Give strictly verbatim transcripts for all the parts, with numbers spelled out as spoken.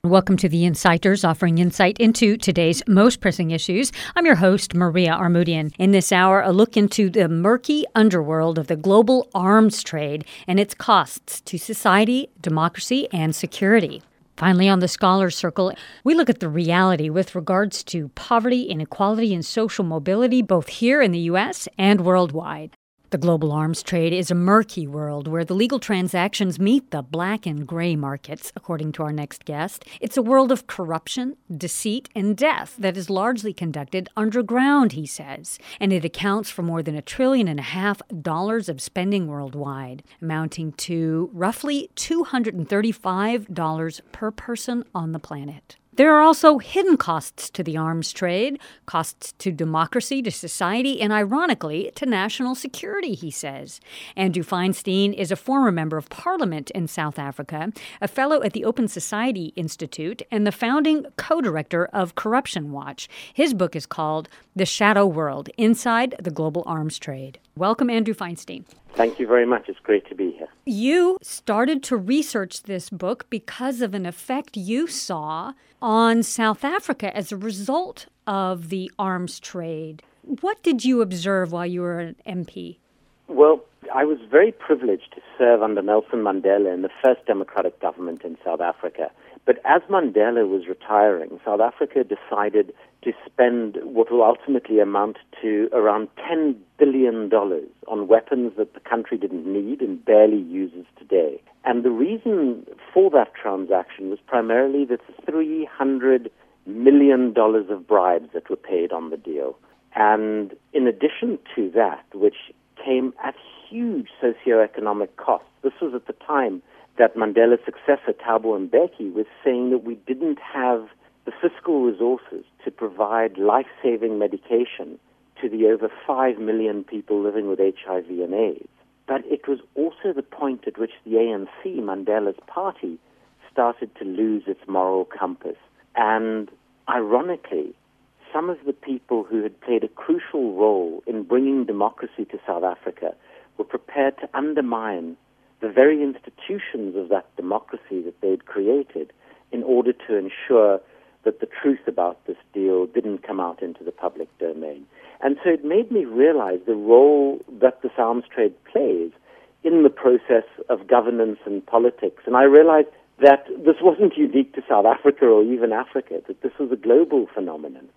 Welcome to The Insighters, offering insight into today's most pressing issues. I'm your host, Maria Armoudian. In this hour, a look into the murky underworld of the global arms trade and its costs to society, democracy, and security. Finally, on the Scholars Circle, we look at the reality with regards to poverty, inequality, and social mobility, both here in the U S and worldwide. The global arms trade is a murky world where the legal transactions meet the black and gray markets, according to our next guest. It's a world of corruption, deceit, and death that is largely conducted underground, he says. And it accounts for more than a trillion and a half dollars of spending worldwide, amounting to roughly two hundred thirty-five dollars per person on the planet. There are also hidden costs to the arms trade, costs to democracy, to society, and ironically, to national security, he says. Andrew Feinstein is a former member of parliament in South Africa, a fellow at the Open Society Institute, and the founding co-director of Corruption Watch. His book is called The Shadow World: Inside the Global Arms Trade. Welcome, Andrew Feinstein. Thank you very much. It's great to be here. You started to research this book because of an effect you saw on South Africa as a result of the arms trade. What did you observe while you were an M P? Well, I was very privileged to serve under Nelson Mandela in the first democratic government in South Africa. But as Mandela was retiring, South Africa decided to spend what will ultimately amount to around ten billion dollars on weapons that the country didn't need and barely uses today. And the reason for that transaction was primarily the three hundred million dollars of bribes that were paid on the deal. And in addition to that, which came at huge socioeconomic costs, this was at the time that Mandela's successor, Thabo Mbeki, was saying that we didn't have the fiscal resources to provide life-saving medication to the over five million people living with H I V and AIDS. But it was also the point at which the A N C, Mandela's party, started to lose its moral compass. And ironically, some of the people who had played a crucial role in bringing democracy to South Africa were prepared to undermine the very institutions of that democracy that they'd created in order to ensure that the truth about this deal didn't come out into the public domain. And so it made me realize the role that this arms trade plays in the process of governance and politics. And I realized that this wasn't unique to South Africa or even Africa, that this was a global phenomenon.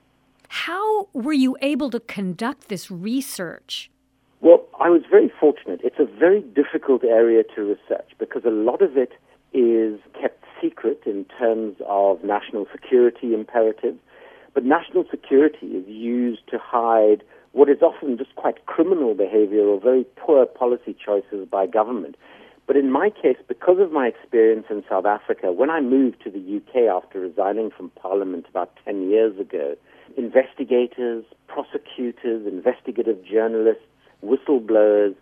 How were you able to conduct this research? Well, I was very fortunate. It's a very difficult area to research because a lot of it is kept secret in terms of national security imperatives. But national security is used to hide what is often just quite criminal behavior or very poor policy choices by government. But in my case, because of my experience in South Africa, when I moved to the U K after resigning from Parliament about ten years ago, investigators, prosecutors, investigative journalists, whistleblowers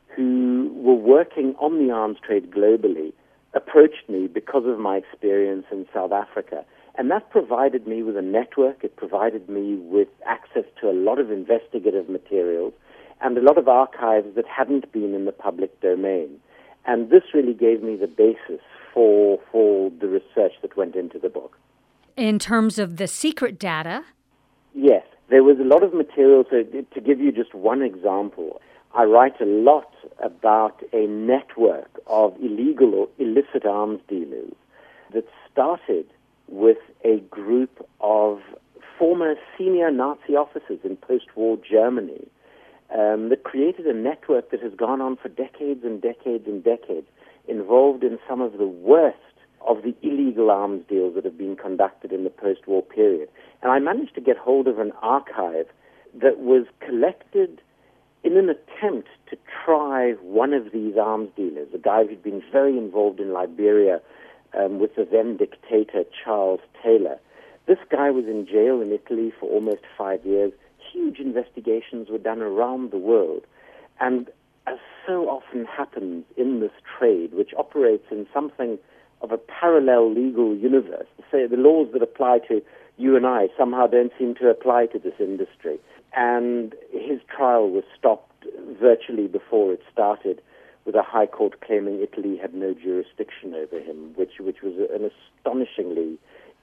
who were working on the arms trade globally approached me because of my experience in South Africa. And that provided me with a network. It provided me with access to a lot of investigative materials and a lot of archives that hadn't been in the public domain. And this really gave me the basis for, for the research that went into the book. In terms of the secret data? Yes. There was a lot of material. So to give you just one example, I write a lot about a network of illegal or illicit arms dealers that started with a group of former senior Nazi officers in post-war Germany um, that created a network that has gone on for decades and decades and decades, involved in some of the worst of the illegal arms deals that have been conducted in the post-war period. And I managed to get hold of an archive that was collected in an attempt to try one of these arms dealers, a guy who'd been very involved in Liberia um, with the then dictator Charles Taylor. This guy was in jail in Italy for almost five years. Huge investigations were done around the world. And as so often happens in this trade, which operates in something of a parallel legal universe, to say the laws that apply to you and I somehow don't seem to apply to this industry. And his trial was stopped virtually before it started, with a high court claiming Italy had no jurisdiction over him, which which was an astonishingly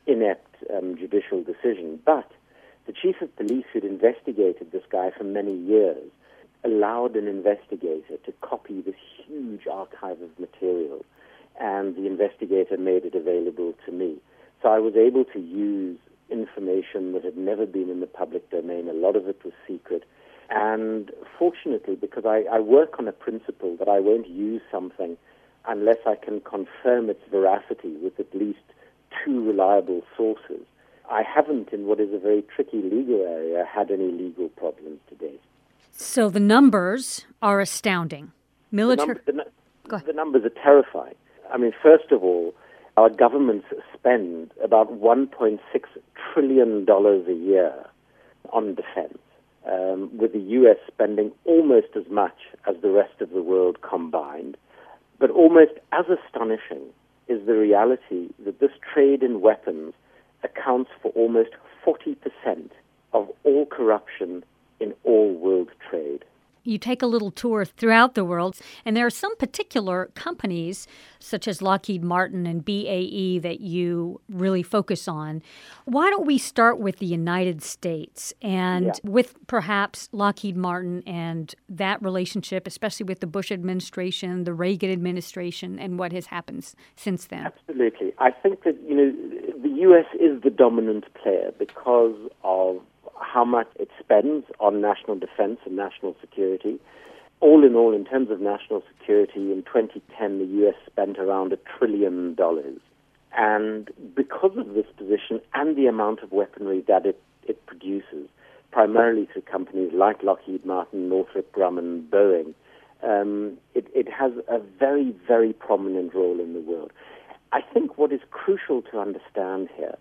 inept um, judicial decision. But the chief of police who'd investigated this guy for many years allowed an investigator to copy this huge archive of material, and the investigator made it available to me. So I was able to use information that had never been in the public domain. A lot of it was secret. And fortunately, because I, I work on a principle that I won't use something unless I can confirm its veracity with at least two reliable sources, I haven't, in what is a very tricky legal area, had any legal problems to date. So the numbers are astounding. Military. The, num- the, the numbers are terrifying. I mean, first of all, our governments spend about one point six trillion dollars a year on defense, um, with the U S spending almost as much as the rest of the world combined. But almost as astonishing is the reality that this trade in weapons accounts for almost forty percent of all corruption in all world trade. You take a little tour throughout the world, and there are some particular companies, such as Lockheed Martin and B A E, that you really focus on. Why don't we start with the United States and yeah. with perhaps Lockheed Martin and that relationship, especially with the Bush administration, the Reagan administration, and what has happened since then? Absolutely. I think that, you know, the U S is the dominant player because of how much it spends on national defense and national security. All in all, in terms of national security, in twenty ten, the U S spent around a trillion dollars. And because of this position and the amount of weaponry that it, it produces, primarily through companies like Lockheed Martin, Northrop Grumman, Boeing, um, it, it has a very, very prominent role in the world. I think what is crucial to understand here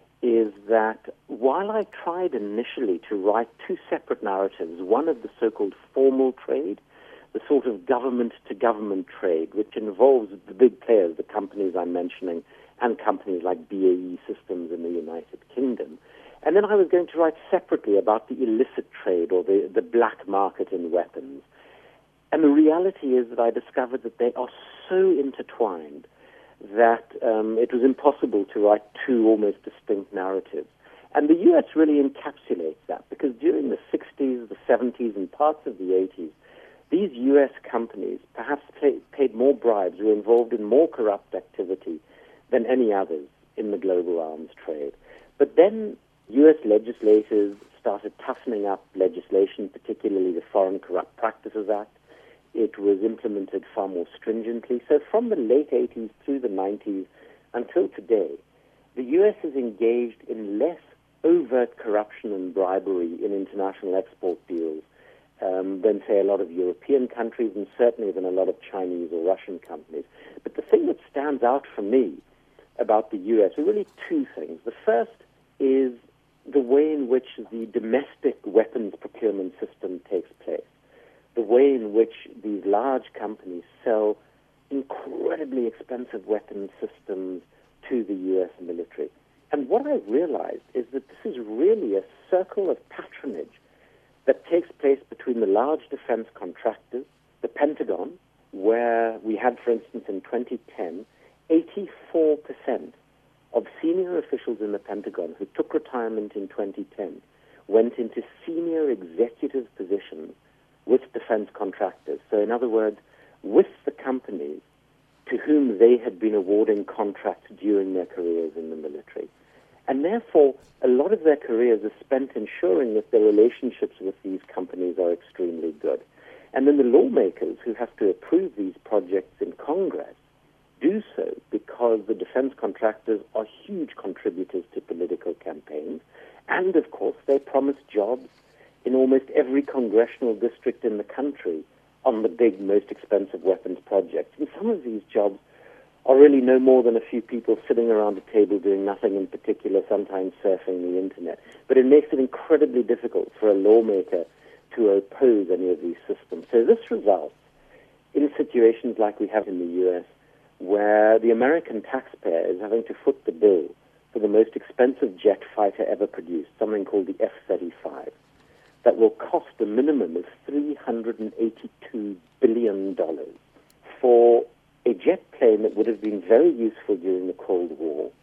is that while I tried initially to write two separate narratives, one of the so-called formal trade, the sort of government-to-government trade, which involves the big players, the companies I'm mentioning, and companies like B A E Systems in the United Kingdom. And then I was going to write separately about the illicit trade or the, the black market in weapons. And the reality is that I discovered that they are so intertwined that um, it was impossible to write two almost distinct narratives. And the U S really encapsulates that, because during the sixties, the seventies, and parts of the eighties, these U S companies perhaps pay, paid more bribes, were involved in more corrupt activity than any others in the global arms trade. But then U S legislators started toughening up legislation, particularly the Foreign Corrupt Practices Act. It was implemented far more stringently. So from the late eighties through the nineties until today, the U S is engaged in less overt corruption and bribery in international export deals um, than, say, a lot of European countries, and certainly than a lot of Chinese or Russian companies. But the thing that stands out for me about the U S are really two things. The first is the way in which the domestic weapons procurement system takes place. The way in which these large companies sell incredibly expensive weapons systems to the U S military. And what I've realized is that this is really a circle of patronage that takes place between the large defense contractors, the Pentagon, where we had, for instance, in twenty ten, eighty-four percent of senior officials in the Pentagon who took retirement in twenty ten went into senior executive positions with defense contractors. So in other words, with the companies to whom they had been awarding contracts during their careers in the military. And therefore, a lot of their careers are spent ensuring that their relationships with these companies are extremely good. And then the lawmakers who have to approve these projects in Congress do so because the defense contractors are huge contributors to political campaigns. And, of course, they promise jobs in almost every congressional district in the country on the big, most expensive weapons projects. And some of these jobs are really no more than a few people sitting around a table doing nothing in particular, sometimes surfing the internet. But it makes it incredibly difficult for a lawmaker to oppose any of these systems. So this results in situations like we have in the U S, where the American taxpayer is having to foot the bill for the most expensive jet fighter ever produced, something called the F thirty-five. That will cost a minimum of three hundred eighty-two billion dollars for a jet plane that would have been very useful during the Cold War, but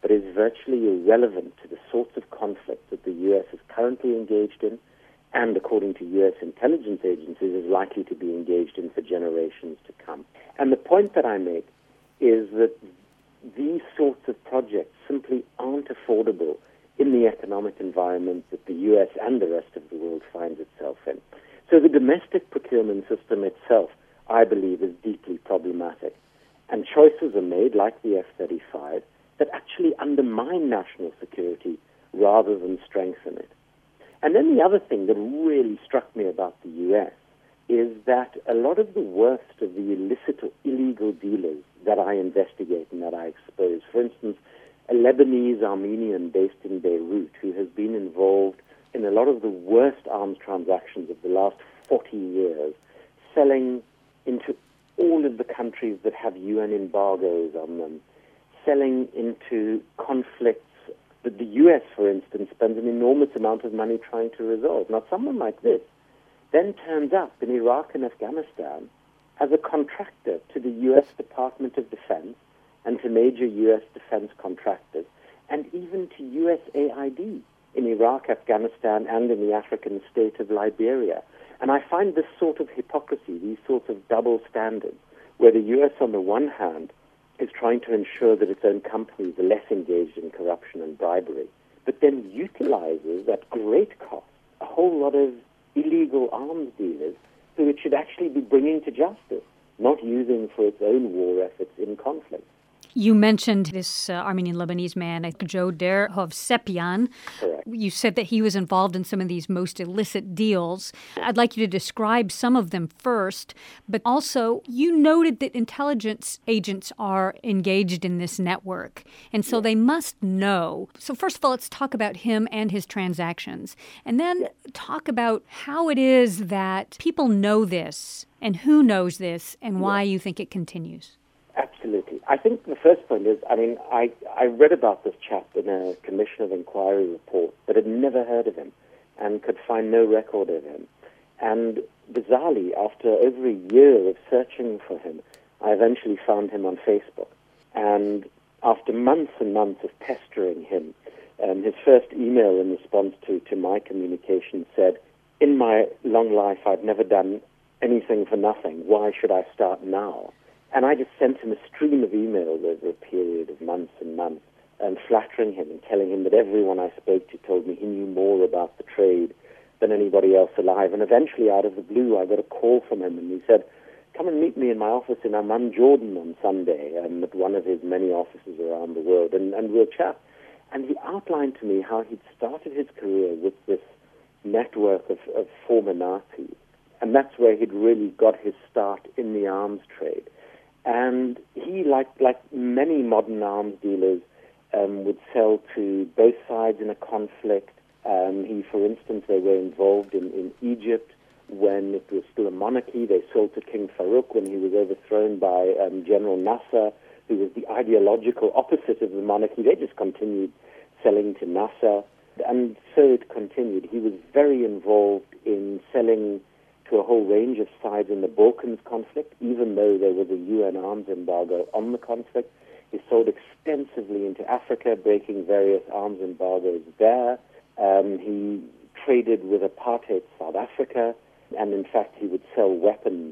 but is virtually irrelevant to the sorts of conflicts that the U S is currently engaged in and, according to U S intelligence agencies, is likely to be engaged in for generations to come. And the point that I make is that these sorts of projects simply aren't affordable in the economic environment that the U S and the rest of the world finds itself in. So the domestic procurement system itself, I believe, is deeply problematic. And choices are made, like the F thirty-five, that actually undermine national security rather than strengthen it. And then the other thing that really struck me about the U S is that a lot of the worst of the illicit or illegal dealers that I investigate and that I expose, for instance, a Lebanese Armenian based in Beirut who has been involved in a lot of the worst arms transactions of the last forty years, selling into all of the countries that have U N embargoes on them, selling into conflicts that the U S, for instance, spends an enormous amount of money trying to resolve. Now, someone like this then turns up in Iraq and Afghanistan as a contractor to the U S Department of Defense and to major U S defense contractors, and even to U S A I D in Iraq, Afghanistan, and in the African state of Liberia. And I find this sort of hypocrisy, these sorts of double standards, where the U S on the one hand is trying to ensure that its own companies are less engaged in corruption and bribery, but then utilizes at great cost a whole lot of illegal arms dealers who it should actually be bringing to justice, not using for its own war efforts in conflict. You mentioned this uh, Armenian-Lebanese man, Jodar Hovsepian. Correct. You said that he was involved in some of these most illicit deals. I'd like you to describe some of them first, but also you noted that intelligence agents are engaged in this network, and so they must know. So first of all, let's talk about him and his transactions, and then talk about how it is that people know this, and who knows this, and why you think it continues. Absolutely. I think the first point is, I mean, I, I read about this chap in a Commission of Inquiry report, but had never heard of him and could find no record of him. And bizarrely, after over a year of searching for him, I eventually found him on Facebook. And after months and months of pestering him, um, his first email in response to, to my communication said, "In my long life, I've never done anything for nothing. Why should I start now?" And I just sent him a stream of emails over a period of months and months, and flattering him and telling him that everyone I spoke to told me he knew more about the trade than anybody else alive. And eventually, out of the blue, I got a call from him, and he said, "Come and meet me in my office in Amman, Jordan on Sunday," um, at one of his many offices around the world, and, and we'll chat. And he outlined to me how he'd started his career with this network of, of former Nazis, and that's where he'd really got his start in the arms trade. And he, like like many modern arms dealers, um, would sell to both sides in a conflict. Um, he, for instance, they were involved in, in Egypt when it was still a monarchy. They sold to King Farouk when he was overthrown by um, General Nasser, who was the ideological opposite of the monarchy. They just continued selling to Nasser. And so it continued. He was very involved in selling to a whole range of sides in the Balkans conflict, even though there was a U N arms embargo on the conflict. He sold extensively into Africa, breaking various arms embargoes there. Um, he traded with apartheid South Africa, and in fact he would sell weapons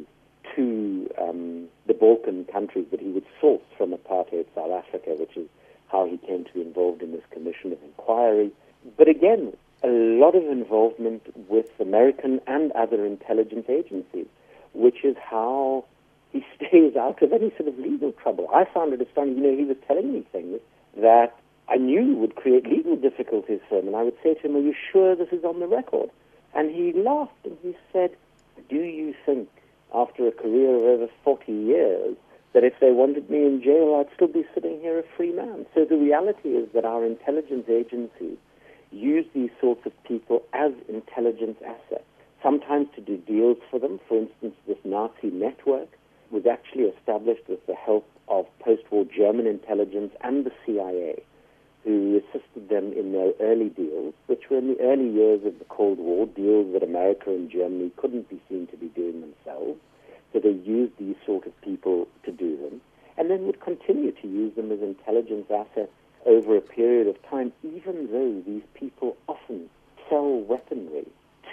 to um, the Balkan countries that he would source from apartheid South Africa, which is how he came to be involved in this Commission of Inquiry. But again, a lot of involvement with American and other intelligence agencies, which is how he stays out of any sort of legal trouble. I found it astounding. You know, he was telling me things that I knew would create legal difficulties for him, and I would say to him, "Are you sure this is on the record?" And he laughed and he said, "Do you think, after a career of over forty years, that if they wanted me in jail, I'd still be sitting here a free man?" So the reality is that our intelligence agencies use these sorts of people as intelligence assets, sometimes to do deals for them. For instance, this Nazi network was actually established with the help of post-war German intelligence and the C I A, who assisted them in their early deals, which were in the early years of the Cold War, deals that America and Germany couldn't be seen to be doing themselves. So they used these sort of people to do them, and then would continue to use them as intelligence assets over a period of time, even though these people often sell weaponry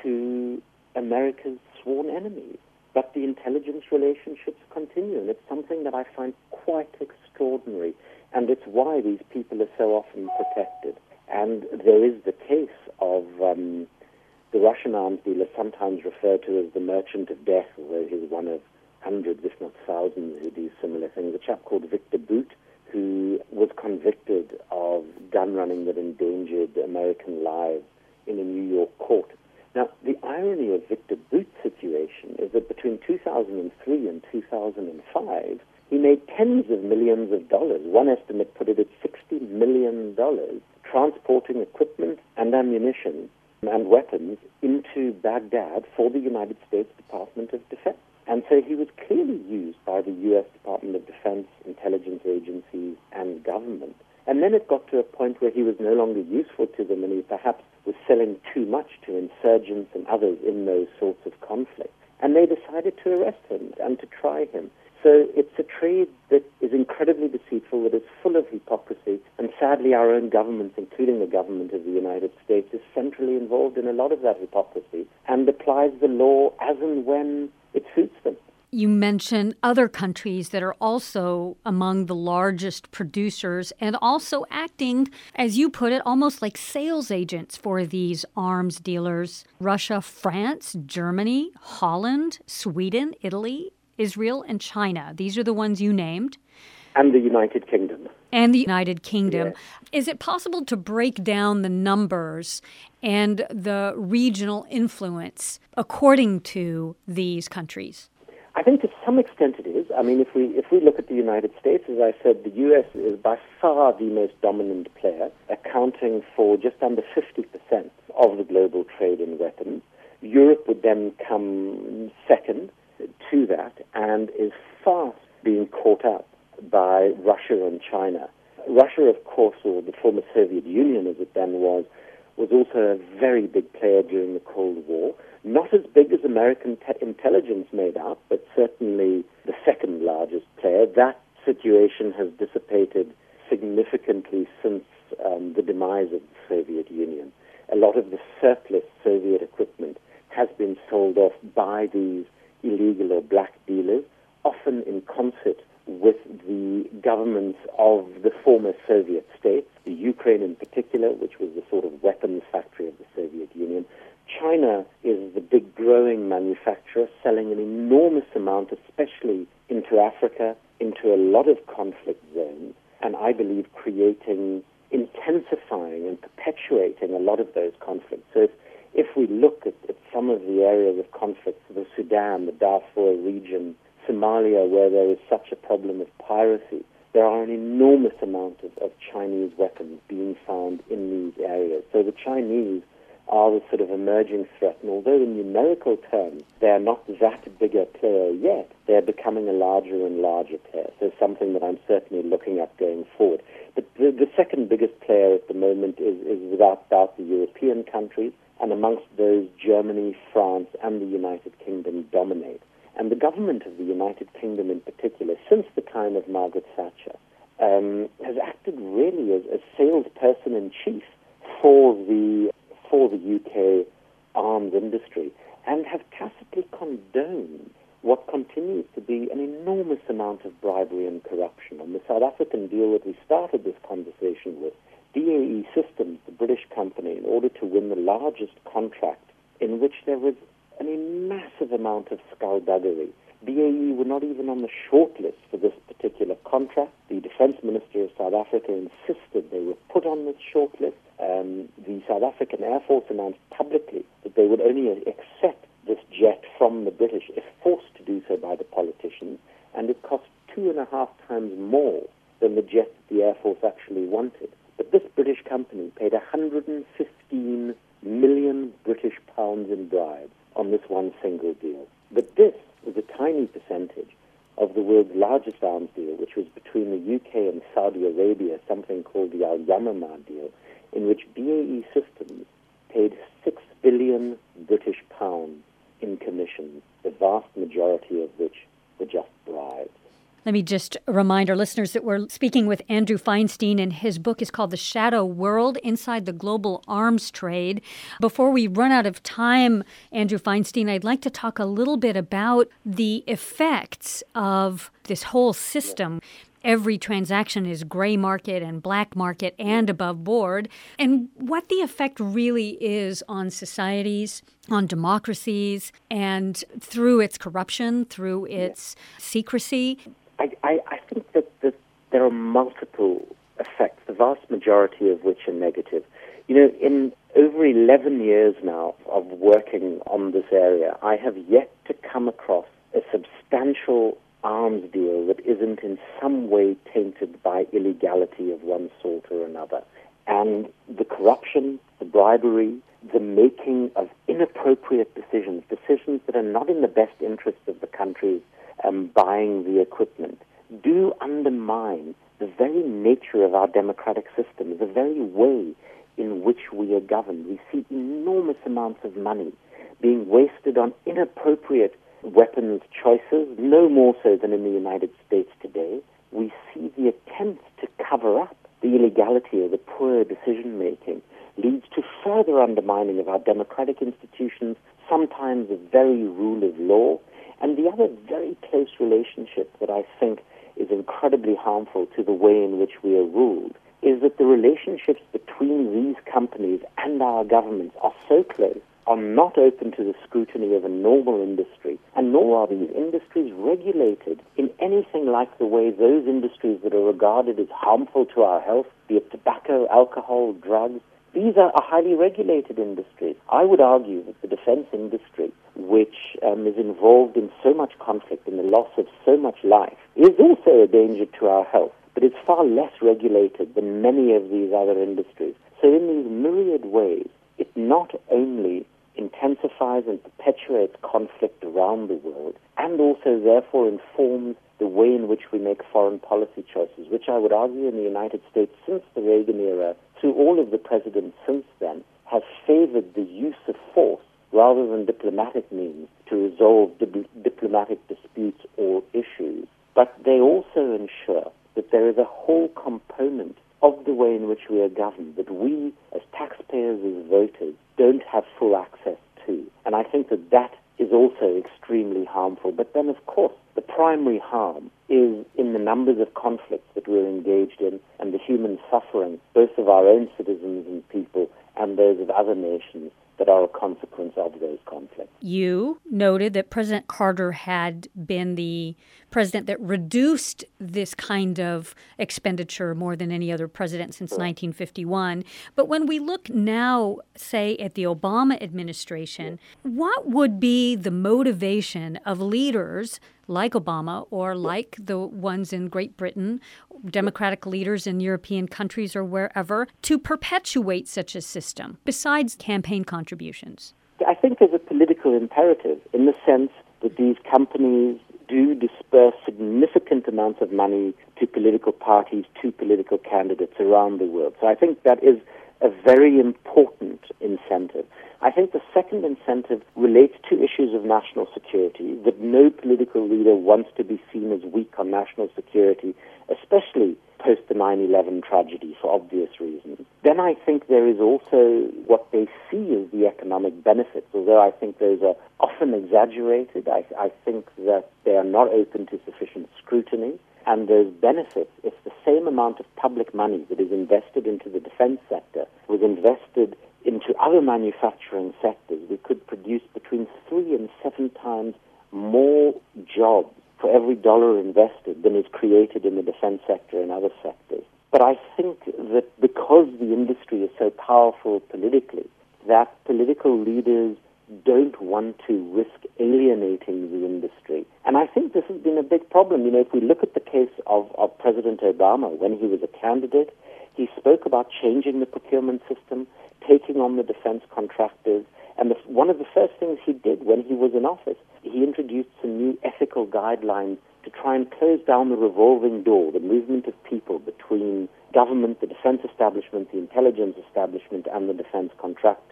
to America's sworn enemies. But the intelligence relationships continue, and it's something that I find quite extraordinary, and it's why these people are so often protected. And there is the case of um, the Russian arms dealer, sometimes referred to as the merchant of death, although he's one of hundreds, if not thousands, who do similar things, a chap called Victor Bout, who was convicted of gun running that endangered American lives in a New York court. Now, the irony of Victor Bout's situation is that between two thousand three and two thousand five, he made tens of millions of dollars. One estimate put it at sixty million dollars, transporting equipment and ammunition and weapons into Baghdad for the United States Department of Defense. And so he was clearly used by the U S Department of Defense, intelligence agencies, and government. And then it got to a point where he was no longer useful to them, and he perhaps was selling too much to insurgents and others in those sorts of conflicts. And they decided to arrest him and to try him. So it's a trade that is incredibly deceitful, that is full of hypocrisy, and sadly our own governments, including the government of the United States, is centrally involved in a lot of that hypocrisy and applies the law as and when it suits them. You mention other countries that are also among the largest producers and also acting, as you put it, almost like sales agents for these arms dealers. Russia, France, Germany, Holland, Sweden, Italy, Israel, and China. These are the ones you named. And the United Kingdom. And the United Kingdom. Yes. Is it possible to break down the numbers and the regional influence according to these countries? I think to some extent it is. I mean, if we if we look at the United States, as I said, the U S is by far the most dominant player, accounting for just under fifty percent of the global trade in weapons. Europe would then come second to that and is fast being caught up by Russia and China. Russia, of course, or the former Soviet Union as it then was, was also a very big player during the Cold War. Not as big as American te- intelligence made out, but certainly the second largest player. That situation has dissipated significantly since um, the demise of the Soviet Union. A lot of the surplus Soviet equipment has been sold off by these illegal or black dealers, often in concert with the governments of the former Soviet states, the Ukraine in particular, which was the sort of weapons factory of the Soviet Union. China is the big growing manufacturer, selling an enormous amount, especially into Africa, into a lot of conflict zones, and I believe creating, intensifying and perpetuating a lot of those conflicts. So if, if we look at, at some of the areas of conflict, the Sudan, the Darfur region, Somalia, where there is such a problem of piracy, there are an enormous amount of, of Chinese weapons being found in these areas. So the Chinese are the sort of emerging threat, and although in numerical terms they are not that big a player yet, they're becoming a larger and larger player. So something that I'm certainly looking at going forward. But the, the second biggest player at the moment is, is without doubt the European countries, and amongst those Germany, France, and the United Kingdom dominate. And the government of the United Kingdom in particular, since the time of Margaret Thatcher, um, has acted really as a salesperson-in-chief for the for the U K arms industry, and have tacitly condoned what continues to be an enormous amount of bribery and corruption. On the South African deal that we started this conversation with, D A E Systems, the British company, in order to win the largest contract in which there was a massive amount of skullduggery. B A E were not even on the shortlist for this particular contract. The Defense Minister of South Africa insisted they were put on this shortlist. Um, the South African Air Force announced publicly that they would only accept this jet from the British if forced to do so by the politicians, and it cost two and a half times more than the jet that the Air Force actually wanted. But this British company paid one hundred fifteen million British pounds in bribes on this one single deal. But this was a tiny percentage of the world's largest arms deal, which was between the U K and Saudi Arabia, something called the Al-Yamamah deal, in which B A E Systems paid six billion British pounds in commissions, the vast majority of which were just bribes. Let me just remind our listeners that we're speaking with Andrew Feinstein, and his book is called The Shadow World: Inside the Global Arms Trade. Before we run out of time, Andrew Feinstein, I'd like to talk a little bit about the effects of this whole system. Every transaction is gray market and black market and above board, and what the effect really is on societies, on democracies, and through its corruption, through its secrecy. I, I, I think that, that there are multiple effects, the vast majority of which are negative. You know, in over eleven years now of working on this area, I have yet to come across a substantial arms deal that isn't in some way tainted by illegality of one sort or another. And the corruption, the bribery, the making of inappropriate decisions, decisions that are not in the best interest of the countries um, buying the equipment, do undermine the very nature of our democratic system, the very way in which we are governed. We see enormous amounts of money being wasted on inappropriate weapons choices, no more so than in the United States today. We see the attempt to cover up the illegality or the poor decision-making leads to further undermining of our democratic institutions, sometimes the very rule of law, and the other very close relationship that I think is incredibly harmful to the way in which we are ruled is that the relationships between these companies and our governments are so close, are not open to the scrutiny of a normal industry, and nor are these industries regulated in anything like the way those industries that are regarded as harmful to our health, be it tobacco, alcohol, drugs, these are, are highly regulated industries. I would argue that the defense industry, which um, is involved in so much conflict and the loss of so much life, is also a danger to our health, but it's far less regulated than many of these other industries. So in these myriad ways, it not only intensifies and perpetuates conflict around the world, and also therefore informs the way in which we make foreign policy choices, which I would argue in the United States since the Reagan era, through all of the presidents since then, have favored the use of force rather than diplomatic means to resolve di- diplomatic disputes or issues. But they also ensure that there is a whole component of the way in which we are governed that we, as taxpayers, as voters, don't have full access to. And I think that that is also extremely harmful. But then, of course, the primary harm is in the numbers of conflicts that we're engaged in and the human suffering, both of our own citizens and people and those of other nations that are a consequence of those conflicts. You noted that President Carter had been the president that reduced this kind of expenditure more than any other president since nineteen fifty-one. But when we look now, say, at the Obama administration, what would be the motivation of leaders like Obama or like the ones in Great Britain, democratic leaders in European countries or wherever, to perpetuate such a system, besides campaign contributions? I think there's a political imperative in the sense that these companies do disperse significant amounts of money to political parties, to political candidates around the world. So I think that is a very important incentive. I think the second incentive relates to issues of national security, that no political leader wants to be seen as weak on national security, especially post the nine eleven tragedy for obvious reasons. Then I think there is also what they see as the economic benefits, although I think those are often exaggerated. I, I think that they are not open to sufficient scrutiny. And those benefits, if the same amount of public money that is invested into the defense sector was invested into other manufacturing sectors, we could produce between three and seven times more jobs for every dollar invested than is created in the defense sector and other sectors. But I think that because the industry is so powerful politically, that political leaders don't want to risk alienating the industry. And I think this has been a big problem. You know, if we look at the case of, of President Obama, when he was a candidate, he spoke about changing the procurement system, taking on the defense contractors, and the, one of the first things he did when he was in office, he introduced some new ethical guidelines to try and close down the revolving door, the movement of people between government, the defense establishment, the intelligence establishment, and the defense contractors.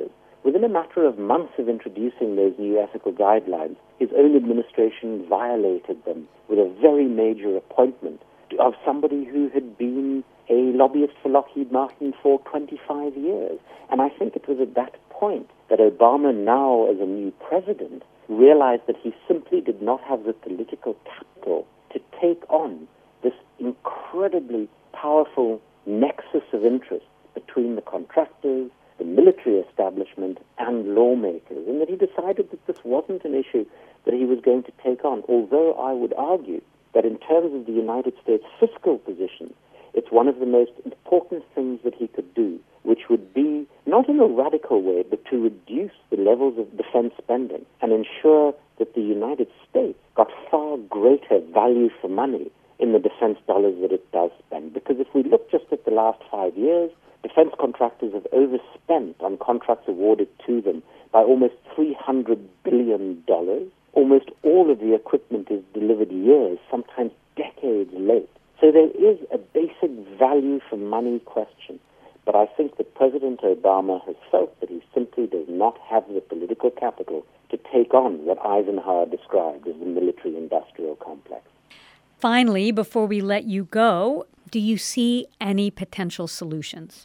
within a matter of months of introducing those new ethical guidelines, his own administration violated them with a very major appointment of somebody who had been a lobbyist for Lockheed Martin for twenty-five years. And I think it was at that point that Obama, now as a new president, realized that he simply did not have the political capital to take on this incredibly powerful nexus of interest between the contractors, the military establishment, and lawmakers, and that he decided that this wasn't an issue that he was going to take on, although I would argue that in terms of the United States fiscal position, it's one of the most important things that he could do, which would be, not in a radical way, but to reduce the levels of defense spending and ensure that the United States got far greater value for money in the defense dollars that it does spend. Because if we look just at the last five years, defense contractors have overspent on contracts awarded to them by almost three hundred billion dollars. Almost all of the equipment is delivered years, sometimes decades late. So there is a basic value for money question. But I think that President Obama has felt that he simply does not have the political capital to take on what Eisenhower described as the military-industrial complex. Finally, before we let you go, do you see any potential solutions?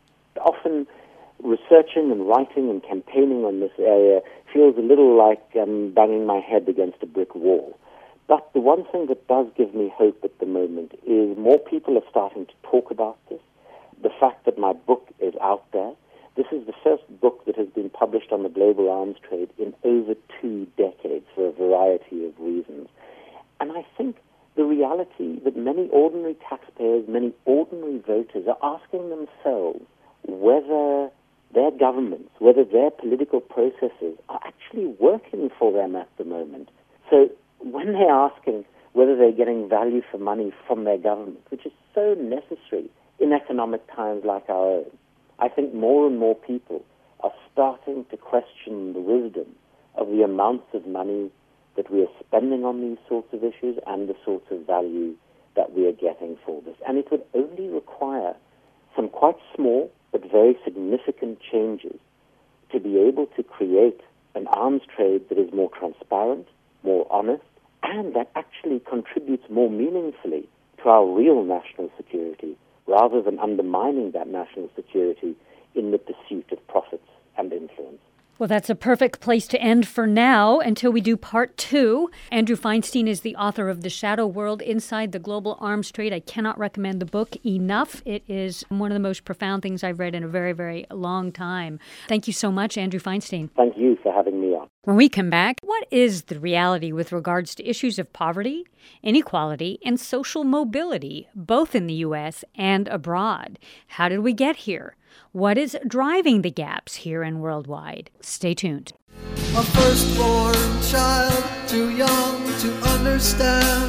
Often researching and writing and campaigning on this area feels a little like um, banging my head against a brick wall. But the one thing that does give me hope at the moment is more people are starting to talk about this. The fact that my book is out there. This is the first book that has been published on the global arms trade in over two decades for a variety of reasons. And I think the reality that many ordinary taxpayers, many ordinary voters are asking themselves whether their governments, whether their political processes are actually working for them at the moment. So when they're asking whether they're getting value for money from their government, which is so necessary in economic times like our own, I think more and more people are starting to question the wisdom of the amounts of money that we are spending on these sorts of issues and the sorts of value that we are getting for this. And it would only require some quite small but very significant changes to be able to create an arms trade that is more transparent, more honest, and that actually contributes more meaningfully to our real national security, rather than undermining that national security in the pursuit of profits and influence. Well, that's a perfect place to end for now until we do part two. Andrew Feinstein is the author of The Shadow World Inside the Global Arms Trade. I cannot recommend the book enough. It is one of the most profound things I've read in a very, very long time. Thank you so much, Andrew Feinstein. Thank you for having me on. When we come back, what is the reality with regards to issues of poverty, inequality, and social mobility, both in the U S and abroad? How did we get here? What is driving the gaps here and worldwide? Stay tuned. A firstborn child, too young to understand,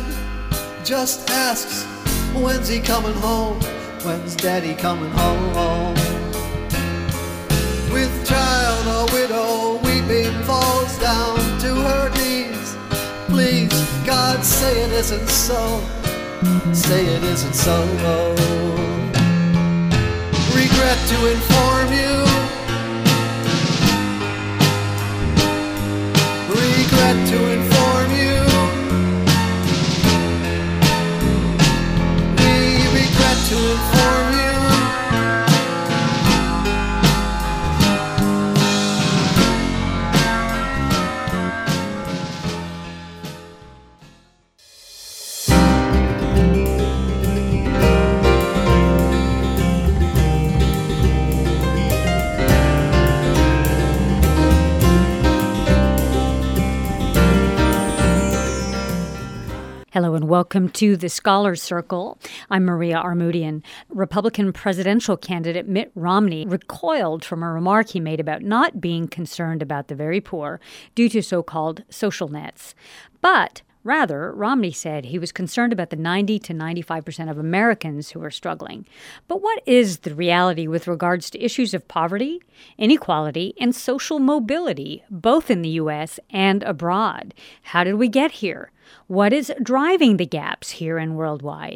just asks, when's he coming home? When's daddy coming home? With child or widow weeping falls down to her knees. Please, God, say it isn't so. Say it isn't so. Regret to inform you. Regret to inform you. We regret to inform you. Hello and welcome to the Scholars Circle. I'm Maria Armoudian. Republican presidential candidate Mitt Romney recoiled from a remark he made about not being concerned about the very poor due to so-called social nets. But rather, Romney said he was concerned about the ninety to ninety-five percent of Americans who are struggling. But what is the reality with regards to issues of poverty, inequality, and social mobility, both in the U S and abroad? How did we get here? What is driving the gaps here and worldwide?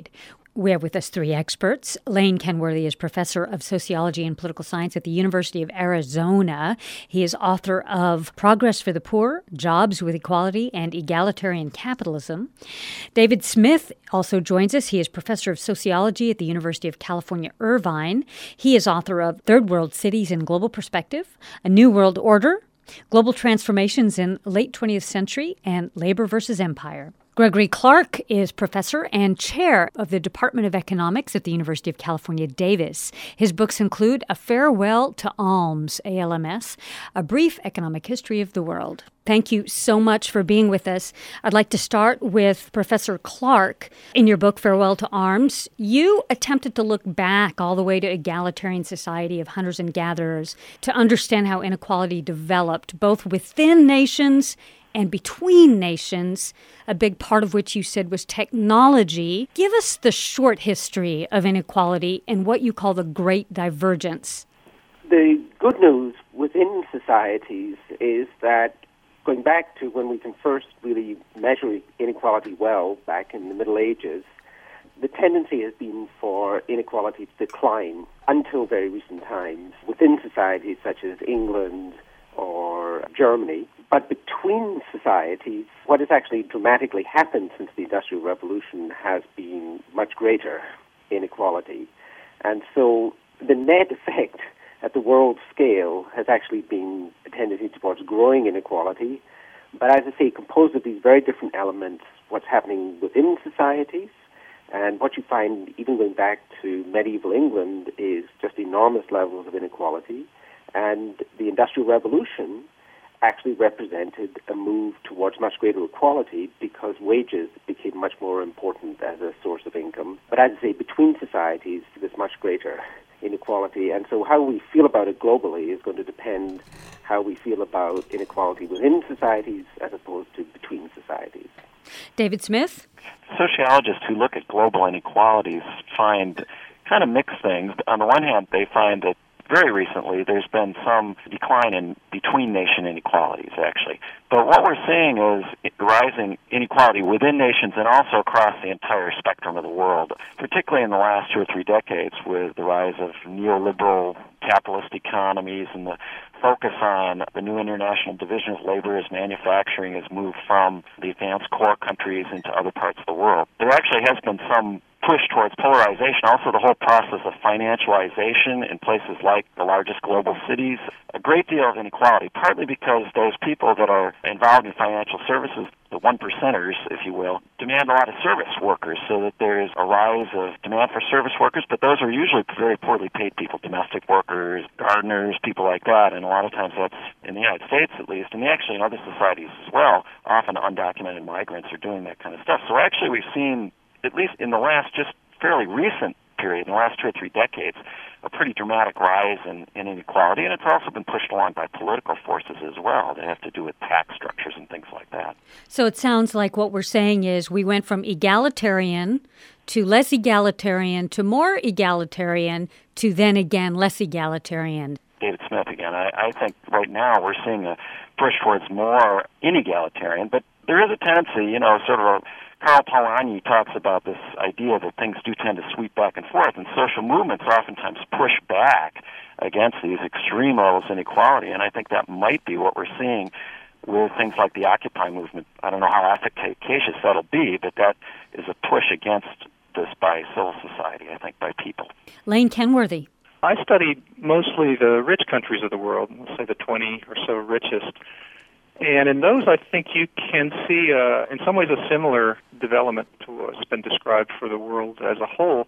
We have with us three experts. Lane Kenworthy is professor of sociology and political science at the University of Arizona. He is author of Progress for the Poor, Jobs with Equality, and Egalitarian Capitalism. David Smith also joins us. He is professor of sociology at the University of California, Irvine. He is author of Third World Cities in Global Perspective, A New World Order, Global Transformations in Late twentieth Century, and Labor versus Empire. Gregory Clark is professor and chair of the Department of Economics at the University of California, Davis. His books include A Farewell to Alms, A L M S, A Brief Economic History of the World. Thank you so much for being with us. I'd like to start with Professor Clark. In your book, Farewell to Arms, you attempted to look back all the way to egalitarian society of hunters and gatherers to understand how inequality developed, both within nations and between nations, a big part of which you said was technology. Give us the short history of inequality and what you call the Great Divergence. The good news within societies is that going back to when we can first really measure inequality well, back in the Middle Ages, the tendency has been for inequality to decline until very recent times within societies such as England or Germany. But between societies, what has actually dramatically happened since the Industrial Revolution has been much greater inequality. And so the net effect at the world scale has actually been a tendency towards growing inequality. But as I say, composed of these very different elements, what's happening within societies, and what you find even going back to medieval England is just enormous levels of inequality. And the Industrial Revolution actually represented a move towards much greater equality because wages became much more important as a source of income. But as I say, between societies, there's much greater inequality. And so how we feel about it globally is going to depend how we feel about inequality within societies as opposed to between societies. David Smith? Sociologists who look at global inequalities find kind of mixed things. On the one hand, they find that very recently, there's been some decline in between-nation inequalities, actually. But what we're seeing is rising inequality within nations and also across the entire spectrum of the world, particularly in the last two or three decades with the rise of neoliberal capitalist economies and the focus on the new international division of labor as manufacturing has moved from the advanced core countries into other parts of the world. There actually has been some push towards polarization, also the whole process of financialization in places like the largest global cities, a great deal of inequality, partly because those people that are involved in financial services, the one percenters, if you will, demand a lot of service workers, so that there is a rise of demand for service workers, but those are usually very poorly paid people, domestic workers, gardeners, people like that, and a lot of times that's, in the United States at least, and actually in other societies as well, often undocumented migrants are doing that kind of stuff. So actually we've seen, at least in the last just fairly recent period, in the last two or three decades, a pretty dramatic rise in, in inequality, and it's also been pushed along by political forces as well that have to do with tax structures and things like that. So it sounds like what we're saying is we went from egalitarian to less egalitarian to more egalitarian to then again less egalitarian. David Smith again. I, I think right now we're seeing a push towards more inegalitarian, but there is a tendency, you know, sort of a Karl Polanyi talks about this idea that things do tend to sweep back and forth, and social movements oftentimes push back against these extreme levels of inequality, and I think that might be what we're seeing with things like the Occupy movement. I don't know how efficacious that'll be, but that is a push against this by civil society, I think, by people. Lane Kenworthy. I studied mostly the rich countries of the world, let's say the twenty or so richest. And in those, I think you can see, uh, in some ways, a similar development to what's been described for the world as a whole.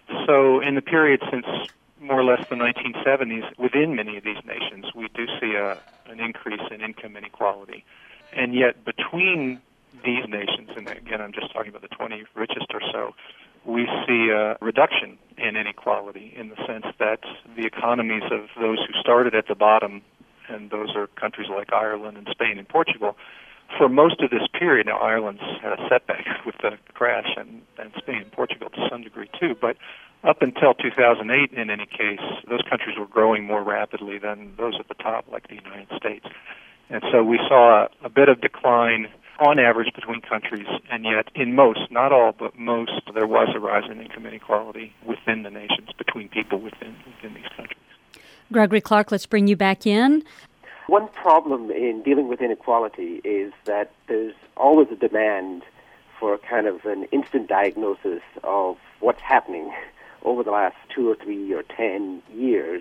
So in the period since more or less the nineteen seventies, within many of these nations, we do see a, an increase in income inequality. And yet between these nations, and again, I'm just talking about the twenty richest or so, we see a reduction in inequality in the sense that the economies of those who started at the bottom, and those are countries like Ireland and Spain and Portugal, for most of this period. Now, Ireland's had a setback with the crash, and, and Spain and Portugal to some degree too, but up until two thousand eight, in any case, those countries were growing more rapidly than those at the top, like the United States. And so we saw a, a bit of decline on average between countries, and yet in most, not all, but most, there was a rise in income inequality within the nations, between people within, within these countries. Gregory Clark, let's bring you back in. One problem in dealing with inequality is that there's always a demand for kind of an instant diagnosis of what's happening over the last two or three or ten years.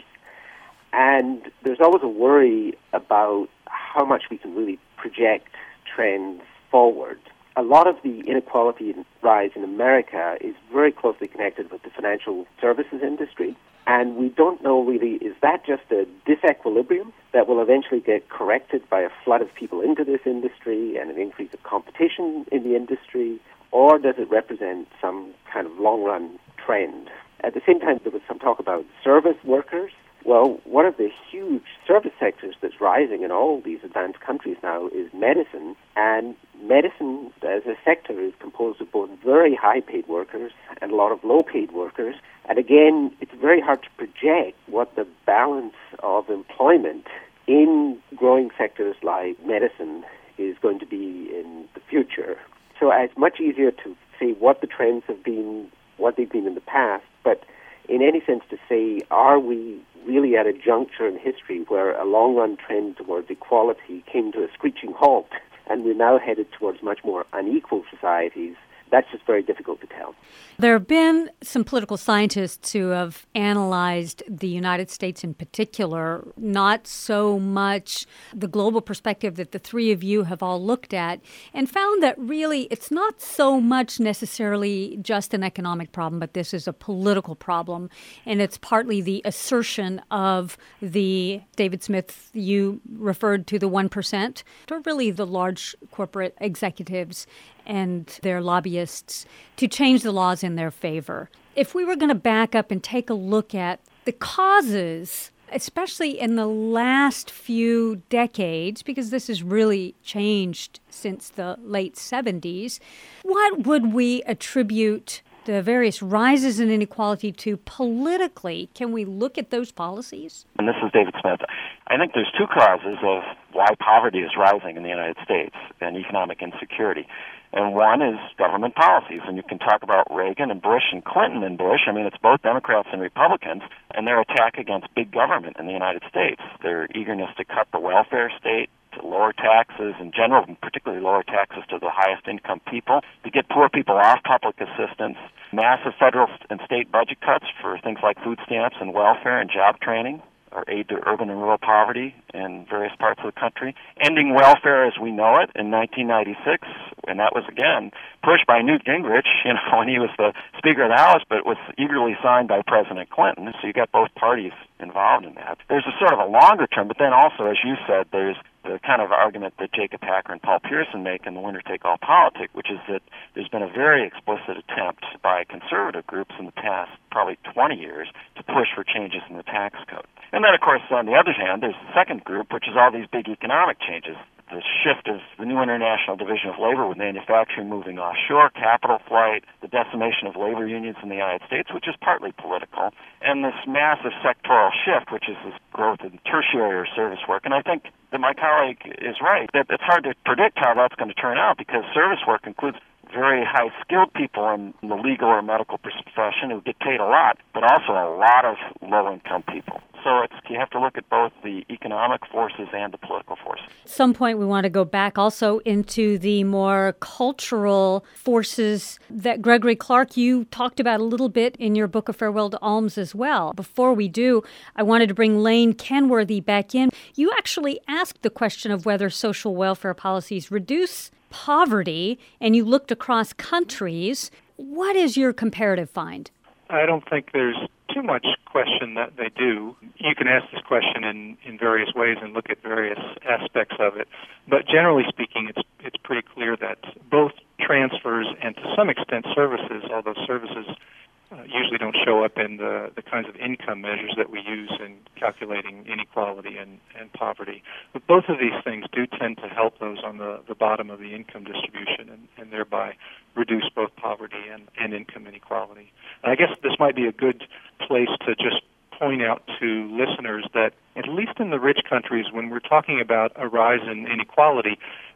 And there's always a worry about how much we can really project trends forward. A lot of the inequality rise in America is very closely connected with the financial services industry. And we don't know really, is that just a disequilibrium that will eventually get corrected by a flood of people into this industry and an increase of competition in the industry, or does it represent some kind of long-run trend? At the same time, there was some talk about service workers. Well, one of the huge service sectors that's rising in all these advanced countries now is medicine, and medicine as a sector is composed of both very high-paid workers and a lot of low-paid workers. And again, it's very hard to project what the balance of employment in growing sectors like medicine is going to be in the future. So it's much easier to say what the trends have been, what they've been in the past, but in any sense to say, are we really at a juncture in history where a long-run trend towards equality came to a screeching halt and we're now headed towards much more unequal societies? That's just very difficult to tell. There have been some political scientists who have analyzed the United States in particular, not so much the global perspective that the three of you have all looked at, and found that really it's not so much necessarily just an economic problem, but this is a political problem. And it's partly the assertion of the, David Smith, you referred to the one percent, or really the large corporate executives and their lobbyists to change the laws in their favor. If we were going to back up and take a look at the causes, especially in the last few decades, because this has really changed since the late seventies, what would we attribute the various rises in inequality to politically? Can we look at those policies? And this is David Smith. I think there's two causes of why poverty is rising in the United States and economic insecurity. And one is government policies. And you can talk about Reagan and Bush and Clinton and Bush. I mean, it's both Democrats and Republicans, and their attack against big government in the United States. Their eagerness to cut the welfare state, to lower taxes in general, and particularly lower taxes to the highest income people, to get poor people off public assistance, massive federal and state budget cuts for things like food stamps and welfare and job training, or aid to urban and rural poverty in various parts of the country, ending welfare as we know it in nineteen ninety-six, and that was, again, pushed by Newt Gingrich, you know, when he was the Speaker of the House, but it was eagerly signed by President Clinton, so you got both parties involved in that. There's a sort of a longer term, but then also, as you said, there's the kind of argument that Jacob Hacker and Paul Pierson make in the winner-take-all politic, which is that there's been a very explicit attempt by conservative groups in the past probably twenty years to push for changes in the tax code. And then, of course, on the other hand, there's the second group, which is all these big economic changes. The shift of the new International Division of Labor with manufacturing moving offshore, capital flight, the decimation of labor unions in the United States, which is partly political, and this massive sectoral shift, which is this growth in tertiary or service work. And I think that my colleague is right, that it's hard to predict how that's going to turn out because service work includes very high-skilled people in the legal or medical profession who get paid a lot, but also a lot of low-income people. So it's, you have to look at both the economic forces and the political forces. At some point, we want to go back also into the more cultural forces that Gregory Clark, you talked about a little bit in your book, A Farewell to Alms, as well. Before we do, I wanted to bring Lane Kenworthy back in. You actually asked the question of whether social welfare policies reduce poverty, and you looked across countries. What is your comparative find? I don't think there's too much question that they do. You can ask this question in, in various ways and look at various aspects of it. But generally speaking, it's it's pretty clear that both transfers and to some extent services, although services uh, usually don't show up in the, the kinds of income measures that we use in calculating inequality and, and poverty. But both of these things do tend to help those on the, the bottom of the income distribution and, and thereby reduce both poverty and, and income inequality. And I guess this might be a good place to just point out to listeners that at least in the rich countries, when we're talking about a rise in inequality,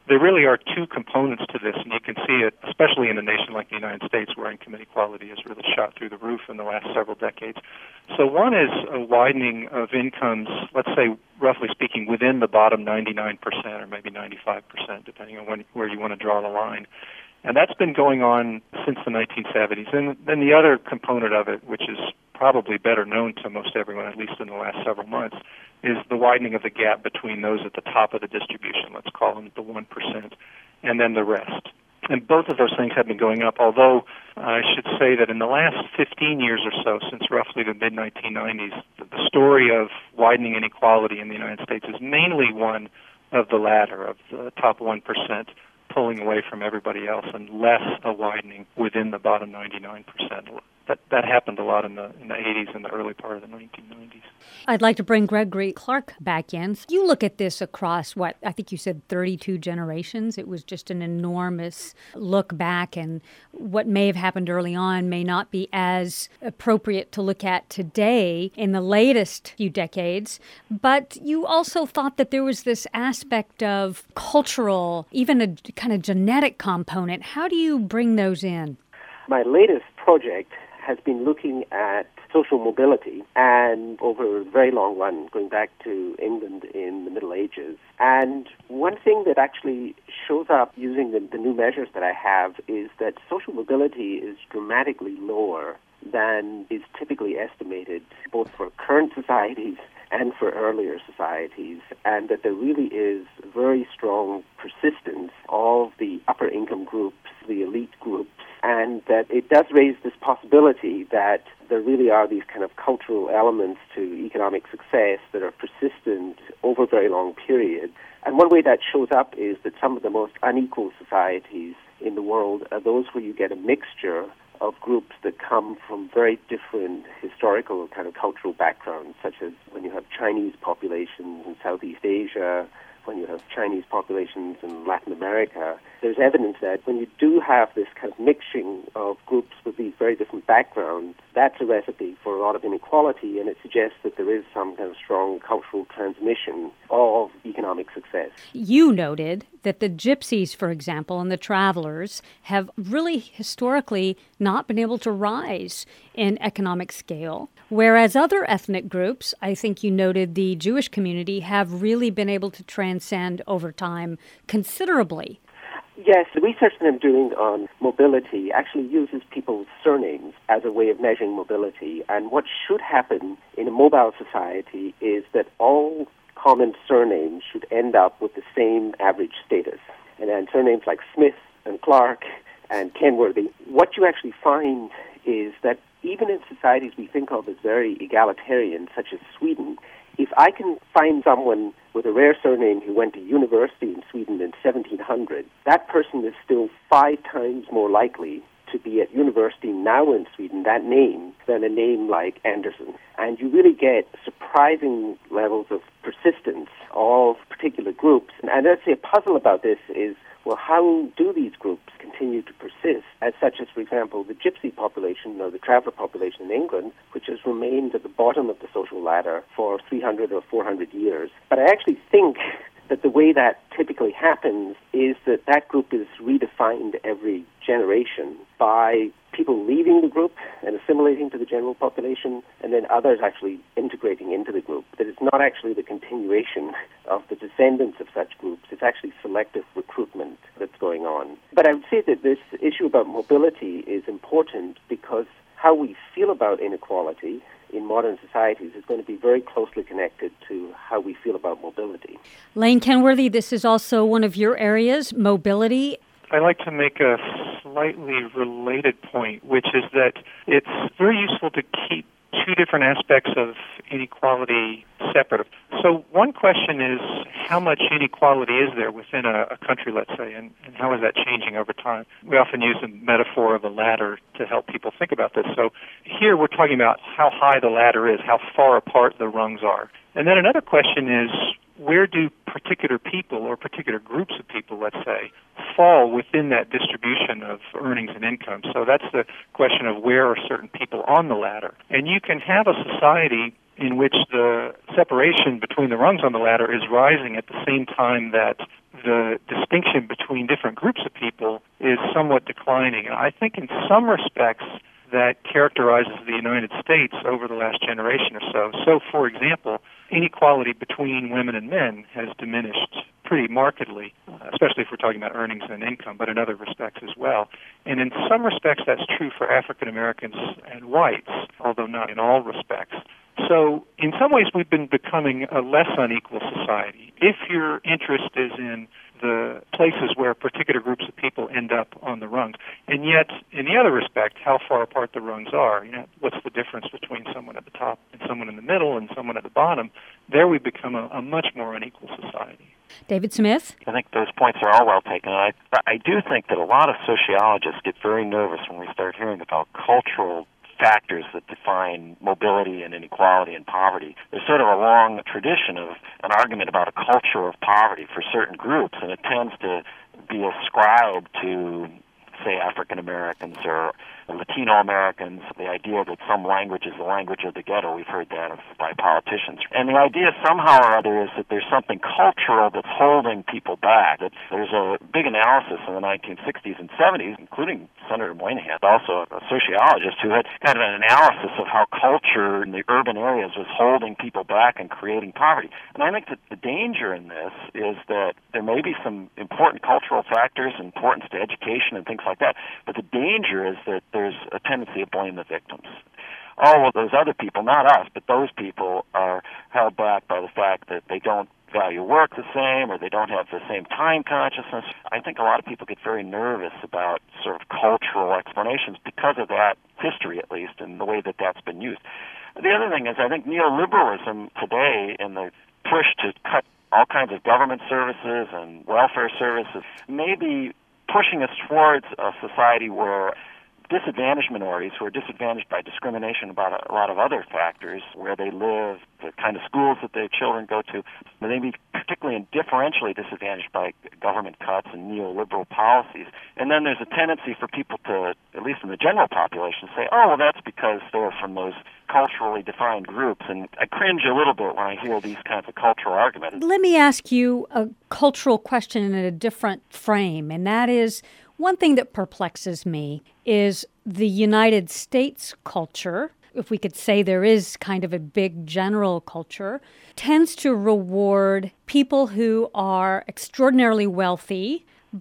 there really are two components to this, and you can see it, especially in a nation like the United States, where income inequality has really shot through the roof in the last several decades. So one is a widening of incomes, let's say, roughly speaking, within the bottom ninety-nine percent or maybe ninety-five percent, depending on when, where you want to draw the line. And that's been going on since the nineteen seventies. And then the other component of it, which is probably better known to most everyone, at least in the last several months, is the widening of the gap between those at the top of the distribution, let's call them the one percent, and then the rest. And both of those things have been going up, although I should say that in the last fifteen years or so, since roughly the mid nineteen nineties, the story of widening inequality in the United States is mainly one of the latter, of the top one percent pulling away from everybody else, and less a widening within the bottom ninety-nine percent. That that happened a lot in the in the eighties and the early part of the nineteen nineties. I'd like to bring Gregory Clark back in. You look at this across, what, I think you said thirty-two generations. It was just an enormous look back, and what may have happened early on may not be as appropriate to look at today in the latest few decades. But you also thought that there was this aspect of cultural, even a kind of genetic component. How do you bring those in? My latest project has been looking at social mobility, and over a very long run, going back to England in the Middle Ages. And one thing that actually shows up using the, the new measures that I have is that social mobility is dramatically lower than is typically estimated, both for current societies and for earlier societies, and that there really is very strong persistence of the upper income groups, the elite groups, and that it does raise this possibility that there really are these kind of cultural elements to economic success that are persistent over a very long period. And one way that shows up is that some of the most unequal societies in the world are those where you get a mixture of groups that come from very different historical kind of cultural backgrounds, such as when you have Chinese populations in Southeast Asia, when you have Chinese populations in Latin America. There's evidence that when you do have this kind of mixing of groups with these very different backgrounds, that's a recipe for a lot of inequality, and it suggests that there is some kind of strong cultural transmission of economic success. You noted that the gypsies, for example, and the travelers have really historically not been able to rise in economic scale, whereas other ethnic groups, I think you noted the Jewish community, have really been able to transcend over time considerably. Yes, the research that I'm doing on mobility actually uses people's surnames as a way of measuring mobility. And what should happen in a mobile society is that all common surnames should end up with the same average status. And then surnames like Smith and Clark and Kenworthy, what you actually find is that even in societies we think of as very egalitarian, such as Sweden, if I can find someone with a rare surname who went to university in Sweden in seventeen hundred, that person is still five times more likely to be at university now in Sweden, that name, than a name like Anderson. And you really get surprising levels of persistence of particular groups. And I'd say a puzzle about this is, well, how do these groups continue to persist, as such as, for example, the gypsy population or the traveler population in England, which has remained at the bottom of the social ladder for three hundred or four hundred years. But I actually think that the way that typically happens is that that group is redefined every generation by people leaving the group and assimilating to the general population, and then others actually integrating into the group. That it's not actually the continuation of the descendants of such groups, it's actually selective recruitment that's going on. But I would say that this issue about mobility is important because how we feel about inequality in modern societies is going to be very closely connected to how we feel about mobility. Lane Kenworthy, this is also one of your areas, mobility. I'd like to make a slightly related point, which is that it's very useful to keep two different aspects of inequality separate. So one question is, how much inequality is there within a, a country, let's say, and, and how is that changing over time? We often use the metaphor of a ladder to help people think about this. So here we're talking about how high the ladder is, how far apart the rungs are. And then another question is, where do particular people or particular groups of people, let's say, fall within that distribution of earnings and income? So that's the question of where are certain people on the ladder. And you can have a society in which the separation between the rungs on the ladder is rising at the same time that the distinction between different groups of people is somewhat declining. And I think in some respects that characterizes the United States over the last generation or so. So, for example, inequality between women and men has diminished pretty markedly, especially if we're talking about earnings and income, but in other respects as well. And in some respects that's true for African Americans and whites, although not in all respects. So in some ways we've been becoming a less unequal society. If your interest is in the places where particular groups of people end up on the rungs, and yet in the other respect, how far apart the rungs are. You know, what's the difference between someone at the top and someone in the middle and someone at the bottom? There we become a, a much more unequal society. David Smith? I think those points are all well taken. And I, I do think that a lot of sociologists get very nervous when we start hearing about cultural factors that define mobility and inequality and poverty. There's sort of a long tradition of an argument about a culture of poverty for certain groups, and it tends to be ascribed to, say, African Americans or Latino Americans, the idea that some language is the language of the ghetto. We've heard that of, by politicians. And the idea somehow or other is that there's something cultural that's holding people back. That there's a big analysis in the nineteen sixties and seventies, including Senator Moynihan, also a sociologist, who had kind of an analysis of how culture in the urban areas was holding people back and creating poverty. And I think that the danger in this is that there may be some important cultural factors, importance to education and things like that, but the danger is that there's a tendency to blame the victims. Oh, well, those other people, not us, but those people are held back by the fact that they don't value work the same or they don't have the same time consciousness. I think a lot of people get very nervous about sort of cultural explanations because of that history, at least, and the way that that's been used. The other thing is I think neoliberalism today and the push to cut all kinds of government services and welfare services may be pushing us towards a society where disadvantaged minorities who are disadvantaged by discrimination about a, a lot of other factors, where they live, the kind of schools that their children go to, they may be particularly and differentially disadvantaged by government cuts and neoliberal policies. And then there's a tendency for people to, at least in the general population, say, oh, well, that's because they're from those culturally defined groups. And I cringe a little bit when I hear these kinds of cultural arguments. Let me ask you a cultural question in a different frame, and that is, one thing that perplexes me is the United States culture, if we could say there is kind of a big general culture, tends to reward people who are extraordinarily wealthy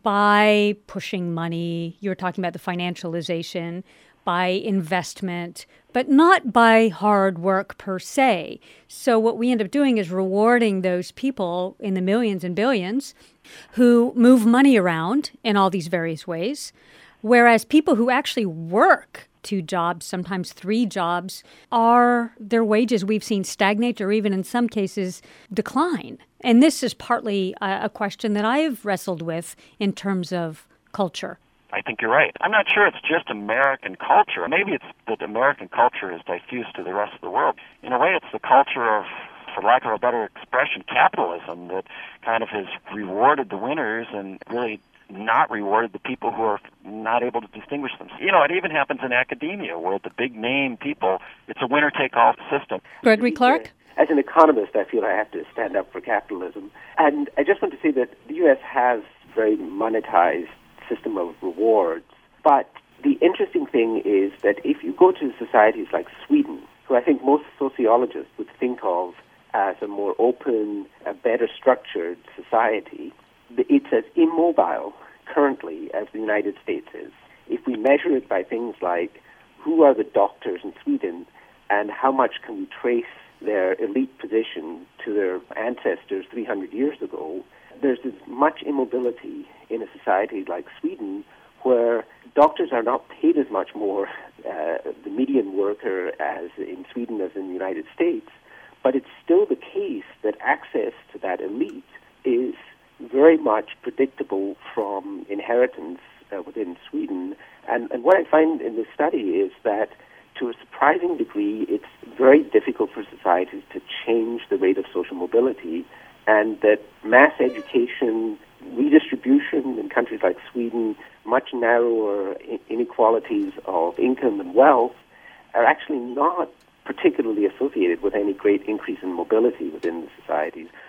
by pushing money. You were talking about the financialization, by investment, but not by hard work per se. So what we end up doing is rewarding those people in the millions and billions who move money around in all these various ways, whereas people who actually work two jobs, sometimes three jobs, are their wages we've seen stagnate or even in some cases decline. And this is partly a, a question that I've wrestled with in terms of culture. I think you're right. I'm not sure it's just American culture. Maybe it's that American culture is diffused to the rest of the world. In a way, it's the culture of, for lack of a better expression, capitalism that kind of has rewarded the winners and really not rewarded the people who are not able to distinguish themselves. You know, it even happens in academia where the big-name people, it's a winner-take-all system. Gregory Clark? As an economist, I feel I have to stand up for capitalism. And I just want to say that the U S has very monetized system of rewards. But the interesting thing is that if you go to societies like Sweden, who I think most sociologists would think of as a more open, a better structured society, it's as immobile currently as the United States is. If we measure it by things like who are the doctors in Sweden and how much can we trace their elite position to their ancestors three hundred years ago, there's as much immobility in a society like Sweden where doctors are not paid as much more, uh, the median worker, as in Sweden as in the United States, but it's still the case that access to that elite is very much predictable from inheritance uh, within Sweden. And, and what I find in this study is that to a surprising degree, it's very difficult for societies to change the rate of social mobility, and that mass education, redistribution in countries like Sweden, much narrower inequalities of income and wealth are actually not particularly associated with any great increase in mobility within the societies.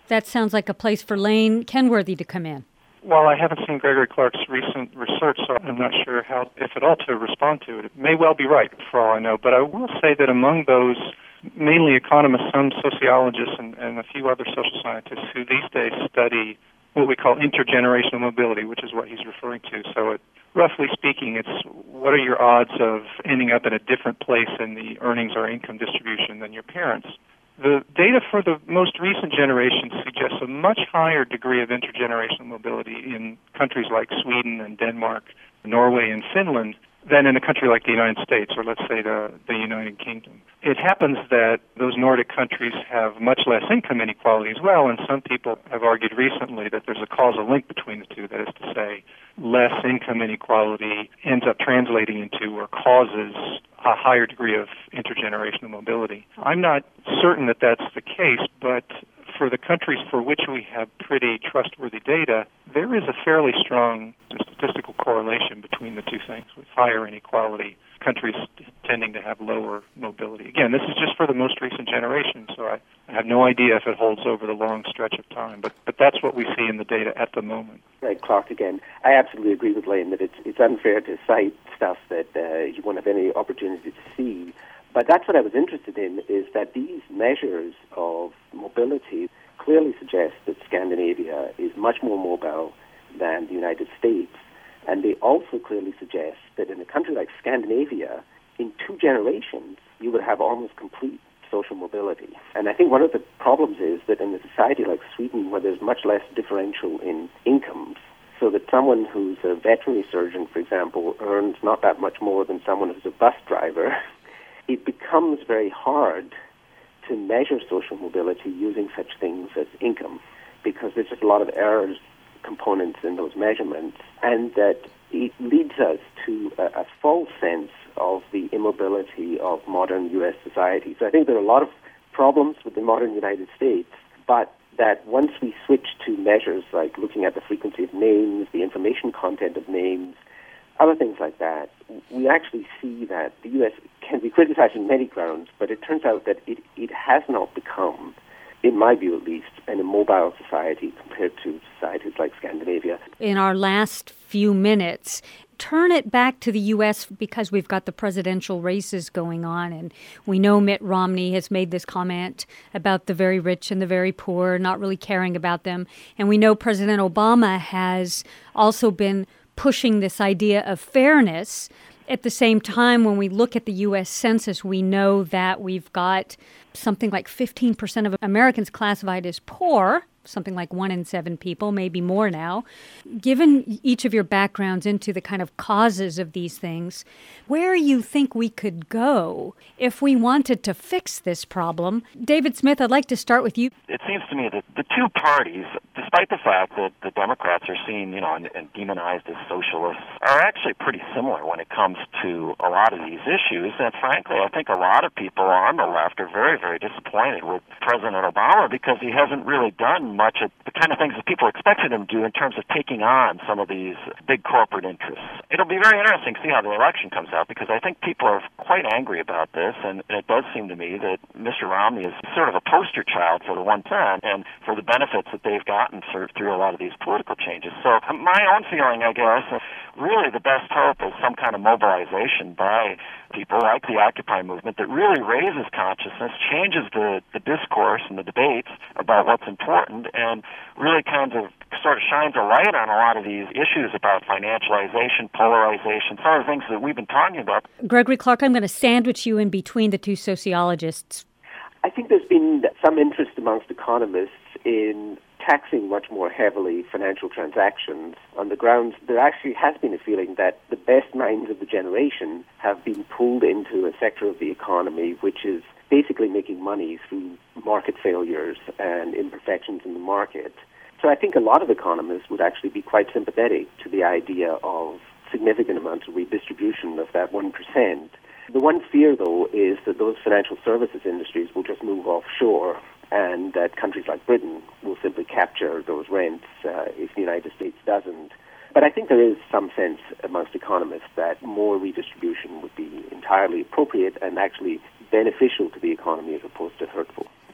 That sounds like a place for Lane Kenworthy to come in. Well, I haven't seen Gregory Clark's recent research, so I'm not sure how, if at all, to respond to it. It may well be right, for all I know, but I will say that among those, mainly economists, some sociologists, and, and a few other social scientists who these days study what we call intergenerational mobility, which is what he's referring to. So it, roughly speaking, it's what are your odds of ending up in a different place in the earnings or income distribution than your parents? The data for the most recent generation suggests a much higher degree of intergenerational mobility in countries like Sweden and Denmark, Norway and Finland than in a country like the United States, or let's say the, the United Kingdom. It happens that those Nordic countries have much less income inequality as well, and some people have argued recently that there's a causal link between the two. That is to say, less income inequality ends up translating into or causes a higher degree of intergenerational mobility. I'm not certain that that's the case, but for the countries for which we have pretty trustworthy data, there is a fairly strong statistical correlation between the two things, with higher inequality, countries tending to have lower mobility. Again, this is just for the most recent generation, so I, I have no idea if it holds over the long stretch of time, but, but that's what we see in the data at the moment. Right, Clark again. I absolutely agree with Lane that it's, it's unfair to cite stuff that uh, you won't have any opportunity to see. But that's what I was interested in, is that these measures of mobility clearly suggest that Scandinavia is much more mobile than the United States. And they also clearly suggest that in a country like Scandinavia, in two generations, you would have almost complete social mobility. And I think one of the problems is that in a society like Sweden, where there's much less differential in incomes, so that someone who's a veterinary surgeon, for example, earns not that much more than someone who's a bus driver, it becomes very hard to measure social mobility using such things as income, because there's just a lot of errors components in those measurements, and that it leads us to a, a false sense of the immobility of modern U S society. So I think there are a lot of problems with the modern United States, but that once we switch to measures like looking at the frequency of names, the information content of names, other things like that, we actually see that the U S can be criticized on many grounds, but it turns out that it, it has not become, in my view at least, an immobile society compared to societies like Scandinavia. In our last few minutes, turn it back to the U S because we've got the presidential races going on, and we know Mitt Romney has made this comment about the very rich and the very poor, not really caring about them. And we know President Obama has also been pushing this idea of fairness. At the same time, when we look at the U S Census, we know that we've got something like fifteen percent of Americans classified as poor, something like one in seven people, maybe more now. Given each of your backgrounds into the kind of causes of these things, where you think we could go if we wanted to fix this problem? David Smith, I'd like to start with you. It seems to me that the two parties, despite the fact that the Democrats are seen, you know, and, and demonized as socialists, are actually pretty similar when it comes to a lot of these issues. And frankly, I think a lot of people on the left are very, very disappointed with President Obama because he hasn't really done much of the kind of things that people expected him to do in terms of taking on some of these big corporate interests. It'll be very interesting to see how the election comes out, because I think people are quite angry about this, and it does seem to me that Mister Romney is sort of a poster child for the one percent and for the benefits that they've gotten through, through a lot of these political changes. So my own feeling, I guess, really the best hope is some kind of mobilization by people like the Occupy movement that really raises consciousness, changes the, the discourse and the debates about what's important, and really kind of sort of shines a light on a lot of these issues about financialization, polarization, some of the things that we've been talking about. Gregory Clark, I'm going to sandwich you in between the two sociologists. I think there's been some interest amongst economists in taxing much more heavily financial transactions on the grounds there actually has been a feeling that the best minds of the generation have been pulled into a sector of the economy which is basically making money through market failures and imperfections in the market. So I think a lot of economists would actually be quite sympathetic to the idea of significant amounts of redistribution of that one percent. The one fear, though, is that those financial services industries will just move offshore, and that countries like Britain will simply capture those rents uh, if the United States doesn't. But I think there is some sense amongst economists that more redistribution would be entirely appropriate and actually beneficial to the economy as opposed to hurtful.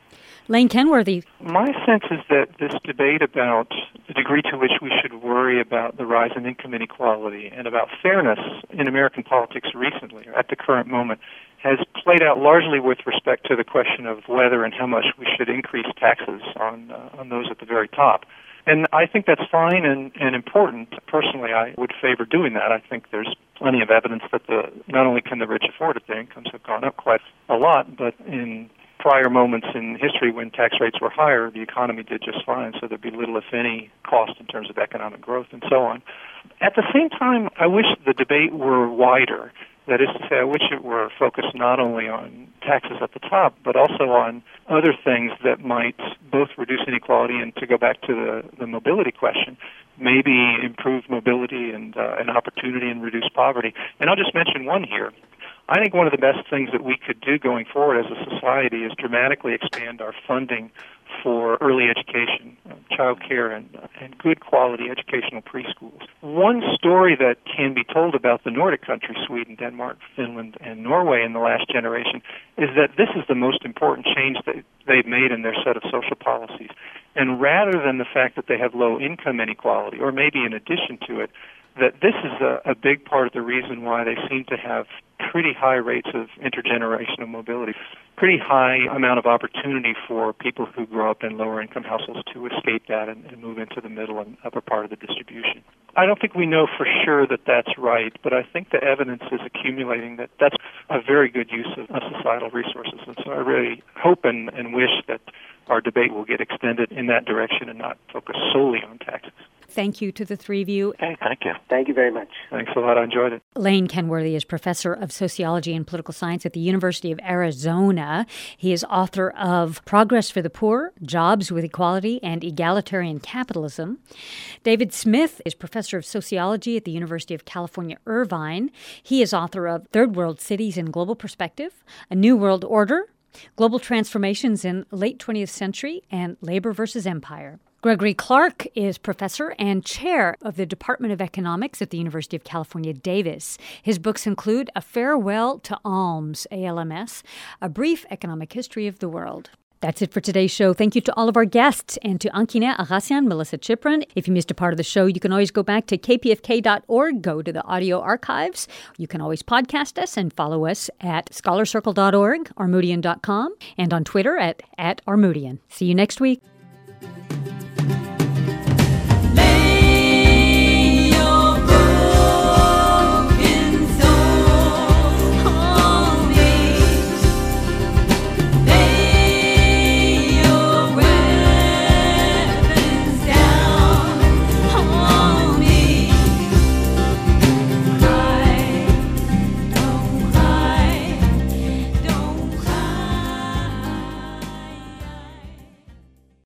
Lane Kenworthy. My sense is that this debate about the degree to which we should worry about the rise in income inequality and about fairness in American politics recently, or at the current moment, has played out largely with respect to the question of whether and how much we should increase taxes on uh, on those at the very top. And I think that's fine and, and important. Personally, I would favor doing that. I think there's plenty of evidence that the not only can the rich afford it, their incomes have gone up quite a lot, but in prior moments in history when tax rates were higher, the economy did just fine, so there'd be little, if any, cost in terms of economic growth and so on. At the same time, I wish the debate were wider. That is to say, I wish it were focused not only on taxes at the top, but also on other things that might both reduce inequality and, to go back to the, the mobility question, maybe improve mobility and, uh, and opportunity and reduce poverty. And I'll just mention one here. I think one of the best things that we could do going forward as a society is dramatically expand our funding for early education, uh, child care, and, uh, and good quality educational preschools. One story that can be told about the Nordic countries, Sweden, Denmark, Finland, and Norway in the last generation, is that this is the most important change that they've made in their set of social policies. And rather than the fact that they have low income inequality, or maybe in addition to it, that this is a, a big part of the reason why they seem to have pretty high rates of intergenerational mobility, pretty high amount of opportunity for people who grow up in lower income households to escape that and, and move into the middle and upper part of the distribution. I don't think we know for sure that that's right, but I think the evidence is accumulating that that's a very good use of, of societal resources. And so I really hope and, and wish that our debate will get extended in that direction and not focus solely on taxes. Thank you to the three of you. Hey, thank you. Thank you very much. Thanks a lot. I enjoyed it. Lane Kenworthy is professor of sociology and political science at the University of Arizona. He is author of Progress for the Poor, Jobs with Equality, and Egalitarian Capitalism. David Smith is professor of sociology at the University of California, Irvine. He is author of Third World Cities in Global Perspective, A New World Order, Global Transformations in Late twentieth Century, and Labor versus Empire. Gregory Clark is professor and chair of the Department of Economics at the University of California, Davis. His books include A Farewell to Alms, A L M S, A Brief Economic History of the World. That's it for today's show. Thank you to all of our guests and to Ankine Aghasyan, Melissa Chipran. If you missed a part of the show, you can always go back to k p f k dot org, go to the audio archives. You can always podcast us and follow us at scholar circle dot org, armoudian dot com, and on Twitter at, at Armoudian. See you next week.